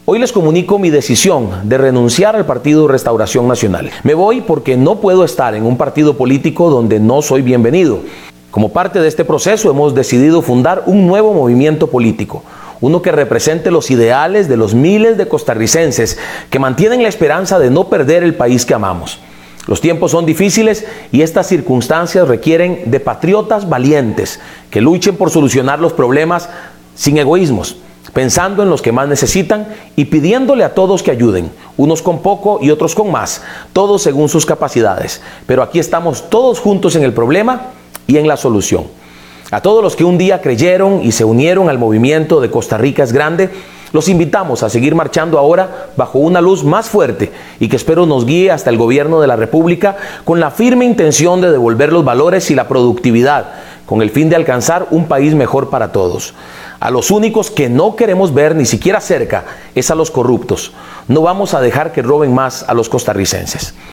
Hoy les comunico mi decisión de renunciar al Partido Restauración Nacional. Me voy porque no puedo estar en un partido político donde no soy bienvenido. Como parte de este proceso hemos decidido fundar un nuevo movimiento político, uno que represente los ideales de los miles de costarricenses que mantienen la esperanza de no perder el país que amamos. Los tiempos son difíciles y estas circunstancias requieren de patriotas valientes que luchen por solucionar los problemas sin egoísmos, pensando en los que más necesitan y pidiéndole a todos que ayuden, unos con poco y otros con más, todos según sus capacidades. Pero aquí estamos todos juntos en el problema y en la solución. A todos los que un día creyeron y se unieron al movimiento de Costa Rica es grande, los invitamos a seguir marchando ahora bajo una luz más fuerte y que espero nos guíe hasta el gobierno de la República con la firme intención de devolver los valores y la productividad, con el fin de alcanzar un país mejor para todos. A los únicos que no queremos ver ni siquiera cerca es a los corruptos. No vamos a dejar que roben más a los costarricenses.